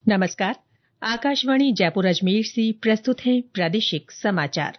नमस्कार। आकाशवाणी जयपुर अजमेर से प्रस्तुत है प्रादेशिक समाचार।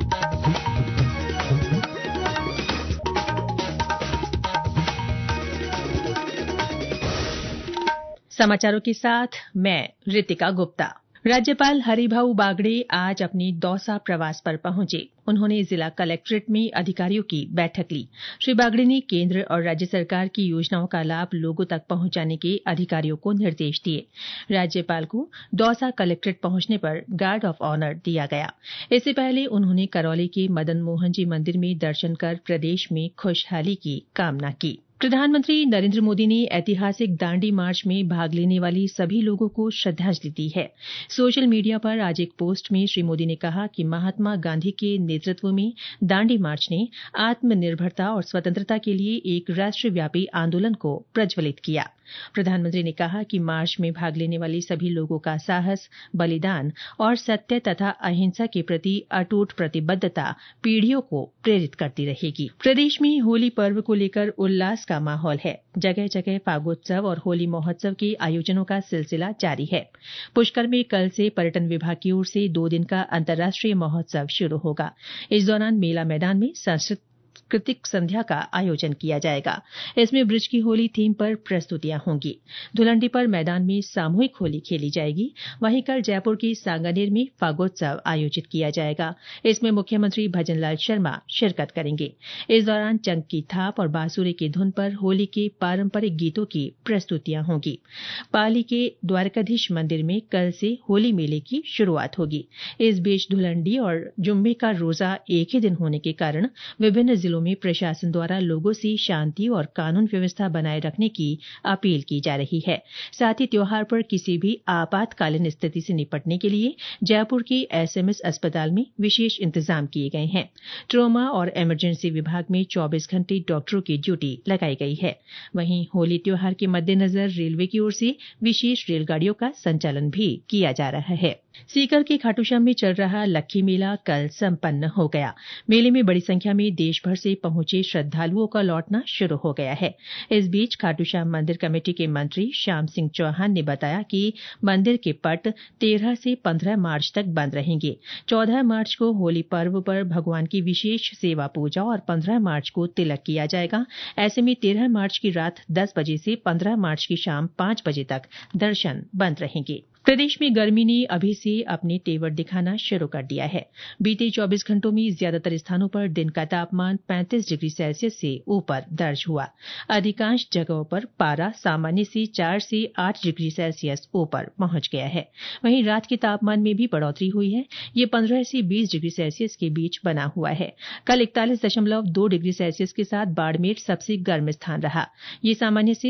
समाचारों के साथ मैं रितिका गुप्ता। राज्यपाल हरिभाऊ बागड़े आज अपने दौसा प्रवास पर पहुंचे। उन्होंने जिला कलेक्ट्रेट में अधिकारियों की बैठक ली। श्री बागड़े ने केंद्र और राज्य सरकार की योजनाओं का लाभ लोगों तक पहुंचाने के अधिकारियों को निर्देश दिए। राज्यपाल को दौसा कलेक्ट्रेट पहुंचने पर गार्ड ऑफ ऑनर दिया गया। इससे पहले उन्होंने करौली के मदन मोहन जी मंदिर में दर्शन कर प्रदेश में खुशहाली की कामना की। प्रधानमंत्री नरेंद्र मोदी ने ऐतिहासिक दांडी मार्च में भाग लेने वाले सभी लोगों को श्रद्धांजलि दी है। सोशल मीडिया पर आज एक पोस्ट में श्री मोदी ने कहा कि महात्मा गांधी के नेतृत्व में दांडी मार्च ने आत्मनिर्भरता और स्वतंत्रता के लिए एक राष्ट्रव्यापी आंदोलन को प्रज्वलित किया। प्रधानमंत्री ने कहा कि मार्च में भाग लेने वाले सभी लोगों का साहस, बलिदान और सत्य तथा अहिंसा के प्रति अटूट प्रतिबद्धता पीढ़ियों को प्रेरित करती रहेगी। प्रदेश में होली पर्व को लेकर उल्लास का माहौल है। जगह जगह फागोत्सव और होली महोत्सव के आयोजनों का सिलसिला जारी है। पुष्कर में कल से पर्यटन विभाग की ओर से 2 दिन का अंतर्राष्ट्रीय महोत्सव शुरू होगा। इस दौरान मेला मैदान में सांस्कृतिक संध्या का आयोजन किया जाएगा। इसमें ब्रिज की होली थीम पर प्रस्तुतियां होंगी। धुलंडी पर मैदान में सामूहिक होली खेली जाएगी। वहीं कल जयपुर के सांगानेर में फागोत्सव आयोजित किया जाएगा। इसमें मुख्यमंत्री भजनलाल शर्मा शिरकत करेंगे। इस दौरान चंग की थाप और बांसुरी की धुन पर होली के पारंपरिक गीतों की प्रस्तुतियां होंगी। पाली के द्वारकाधीश मंदिर में कल से होली मेले की शुरुआत होगी। इस बीच धुलंडी और जुम्मे का रोजा एक ही दिन होने के कारण विभिन्न जिलों में प्रशासन द्वारा लोगों से शांति और कानून व्यवस्था बनाए रखने की अपील की जा रही है। साथ ही त्योहार पर किसी भी आपातकालीन स्थिति से निपटने के लिए जयपुर के एसएमएस अस्पताल में विशेष इंतजाम किए गए हैं। ट्रोमा और इमरजेंसी विभाग में 24 घंटे डॉक्टरों की ड्यूटी लगाई गई है। वहीं होली त्योहार के मद्देनजर रेलवे की ओर से विशेष रेलगाड़ियों का संचालन भी किया जा रहा है। सीकर के खाटूश्याम में चल रहा लक्खी मेला कल संपन्न हो गया। मेले में बड़ी संख्या में देश भर से पहुंचे श्रद्धालुओं का लौटना शुरू हो गया है। इस बीच खाटूश्याम मंदिर कमेटी के मंत्री श्याम सिंह चौहान ने बताया कि मंदिर के पट 13 से 15 मार्च तक बंद रहेंगे। 14 मार्च को होली पर्व पर भगवान की विशेष सेवा पूजा और 15 मार्च को तिलक किया जाएगा। ऐसे में 13 मार्च की रात 10 बजे से 15 मार्च की शाम 5 बजे तक दर्शन बंद रहेंगे। प्रदेश में गर्मी ने अभी से अपने तेवर दिखाना शुरू कर दिया है। बीते 24 घंटों में ज्यादातर स्थानों पर दिन का तापमान 35 डिग्री सेल्सियस से ऊपर दर्ज हुआ। अधिकांश जगहों पर पारा सामान्य से 4 से 8 डिग्री सेल्सियस ऊपर पहुंच गया है। वहीं रात के तापमान में भी बढ़ोतरी हुई है। ये 15 से 20 डिग्री सेल्सियस के बीच बना हुआ है। कल 41.2 डिग्री सेल्सियस के साथ बाड़मेर सबसे गर्म स्थान रहा। ये सामान्य से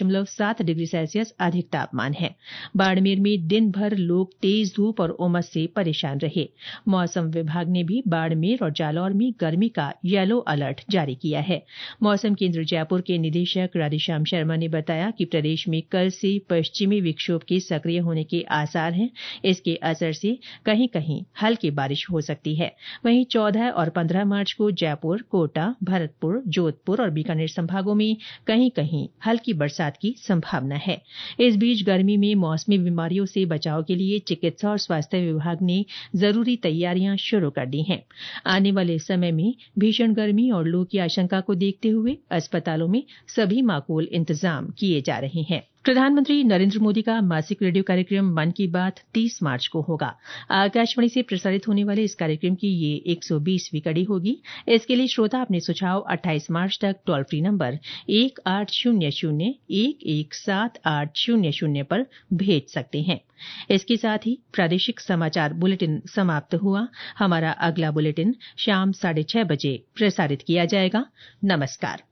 7.7 डिग्री सेल्सियस अधिक तापमान है। बाड़मेर में दिन भर लोग तेज धूप और उमस से परेशान रहे। मौसम विभाग ने भी बाड़मेर और जालौर में गर्मी का येलो अलर्ट जारी किया है। मौसम केंद्र जयपुर के निदेशक राधेश्याम शर्मा ने बताया कि प्रदेश में कल से पश्चिमी विक्षोभ के सक्रिय होने के आसार हैं। इसके असर से कहीं कहीं हल्की बारिश हो सकती है। वहीं 14 और 15 मार्च को जयपुर, कोटा, भरतपुर, जोधपुर और बीकानेर संभागों में कहीं कहीं हल्की बरसात की संभावना है। इस बीच गर्मी में मौसमी बीमारियों से बचाव के लिए चिकित्सा और स्वास्थ्य विभाग ने जरूरी तैयारियां शुरू कर दी हैं। आने वाले समय में भीषण गर्मी और लू की आशंका को देखते हुए अस्पतालों में सभी माकूल इंतजाम किए जा रहे हैं। प्रधानमंत्री नरेंद्र मोदी का मासिक रेडियो कार्यक्रम मन की बात 30 मार्च को होगा। आकाशवाणी से प्रसारित होने वाले इस कार्यक्रम की ये 120वीं कड़ी होगी। इसके लिए श्रोता अपने सुझाव 28 मार्च तक टोल फ्री नंबर 1800-117800 पर भेज सकते हैं। इसके साथ ही प्रादेशिक समाचार बुलेटिन समाप्त हुआ। हमारा अगला बुलेटिन शाम 6:30 बजे प्रसारित किया जाएगा। नमस्कार।